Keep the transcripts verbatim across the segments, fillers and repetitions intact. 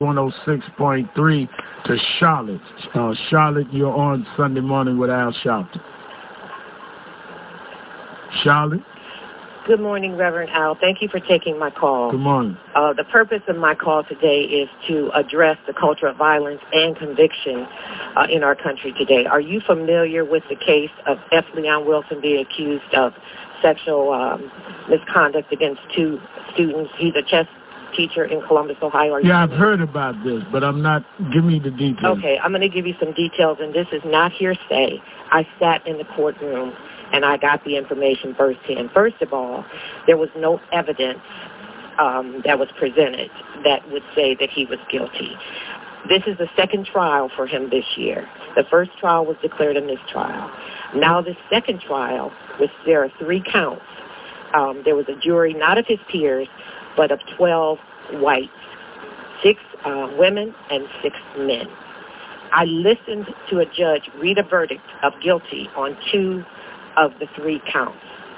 one oh six point three to Charlotte. Uh, Charlotte, you're on Sunday Morning with Al Sharpton. Charlotte? Good morning, Reverend Al. Thank you for taking my call. Good morning. Uh, the purpose of my call today is to address the culture of violence and conviction uh, in our country today. Are you familiar with the case of F. Leon Wilson being accused of sexual um, misconduct against two students? He's a chess teacher in Columbus, Ohio. Are yeah, I've heard about this, but I'm not. Give me the details. Okay, I'm going to give you some details, and this is not hearsay. I sat in the courtroom, and I got the information firsthand. First of all, there was no evidence um, that was presented that would say that he was guilty. This is the second trial for him this year. The first trial was declared a mistrial. Now the second trial, which there are three counts, um, there was a jury not of his peers, but of twelve whites, six uh, women, and six men. I listened to a judge read a verdict of guilty on two of the three counts.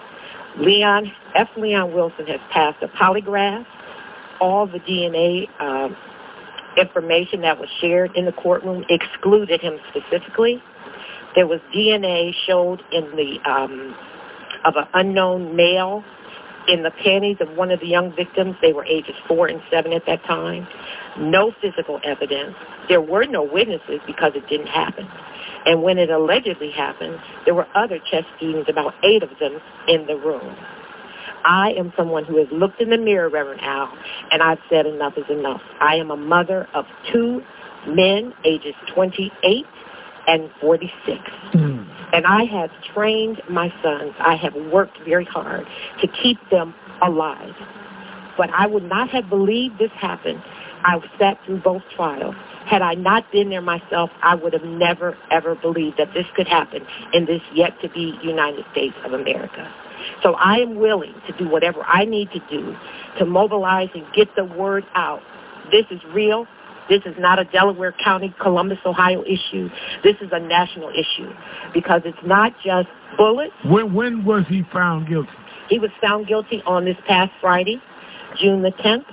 Leon, F. Leon Wilson has passed a polygraph. All the D N A um, information that was shared in the courtroom excluded him specifically. There was D N A showed in the um, of an unknown male in the panties of one of the young victims. They were ages four and seven at that time. No physical evidence. There were no witnesses because it didn't happen. And when it allegedly happened, there were other chess students, about eight of them, in the room. I am someone who has looked in the mirror, Reverend Al, and I've said enough is enough. I am a mother of two men, ages twenty-eight and forty-six. Mm. And I have trained my sons. I have worked very hard to keep them alive. But I would not have believed this happened. I sat through both trials. Had I not been there myself, I would have never, ever believed that this could happen in this yet-to-be United States of America. So I am willing to do whatever I need to do to mobilize and get the word out. This is real. This is not a Delaware County, Columbus, Ohio issue. This is a national issue because it's not just bullets. When, when was he found guilty? He was found guilty on this past Friday, June the tenth.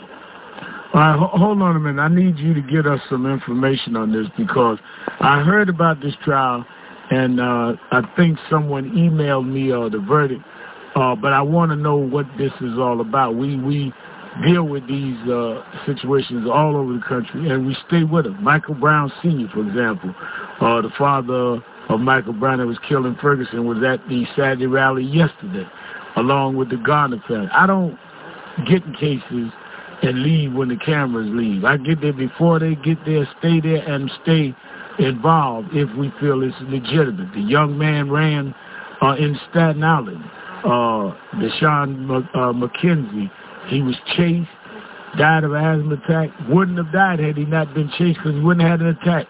All right, ho- hold on a minute. I need you to get us some information on this because I heard about this trial, and uh, I think someone emailed me uh, the verdict, uh, but I want to know what this is all about. We we deal with these uh, situations all over the country, and we stay with them. Michael Brown Senior, for example, uh, the father of Michael Brown that was killed in Ferguson, was at the Saturday rally yesterday, along with the Garner family. I don't get in cases and leave when the cameras leave. I get there before they get there, stay there, and stay involved if we feel it's legitimate. The young man ran uh, in Staten Island, uh, Deshaun uh, McKenzie. He was chased, died of an asthma attack. Wouldn't have died had he not been chased because he wouldn't have had an attack.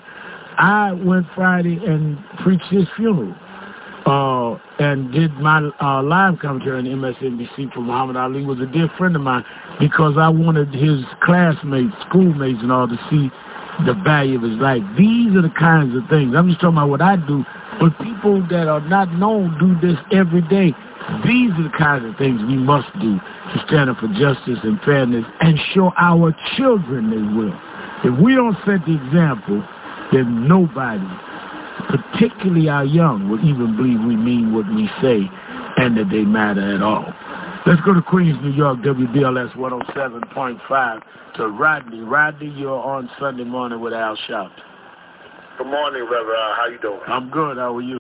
I went Friday and preached his funeral uh, and did my uh, live commentary on M S N B C for Muhammad Ali. He was a dear friend of mine because I wanted his classmates, schoolmates and all to see the value of his life. These are the kinds of things. I'm just talking about what I do, but people that are not known do this every day. These are the kinds of things we must do to stand up for justice and fairness and show our children they will. If we don't set the example, then nobody, particularly our young, will even believe we mean what we say and that they matter at all. Let's go to Queens, New York, W B L S one oh seven point five to Rodney. Rodney, you're on Sunday Morning with Al Sharpton. Good morning, Reverend. How you doing? I'm good. How are you?